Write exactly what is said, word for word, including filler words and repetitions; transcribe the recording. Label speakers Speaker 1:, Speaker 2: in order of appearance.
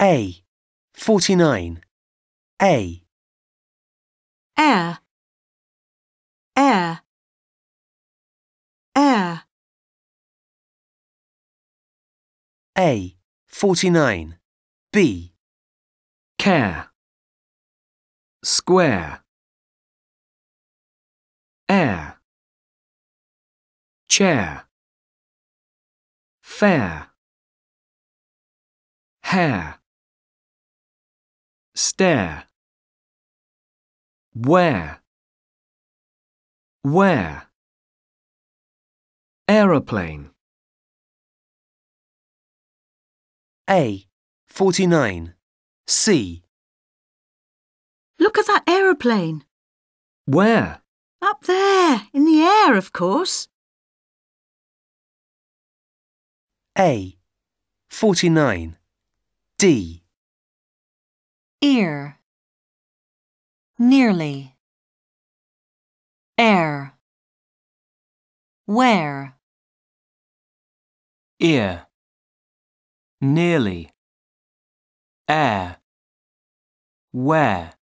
Speaker 1: A. forty-nine. A.
Speaker 2: Air, air, air.
Speaker 1: A. forty-nine. B.
Speaker 3: Care. Square. Air. Chair. Fair. Hair. Stare. Where. Where. Aeroplane.
Speaker 1: A. forty-nine. C.
Speaker 2: Look at that aeroplane.
Speaker 3: Where?
Speaker 2: Up there, in the air, of course.
Speaker 1: A. forty-nine. D.
Speaker 4: Ear, nearly. Air, where.
Speaker 3: Ear. Nearly. Air. Where.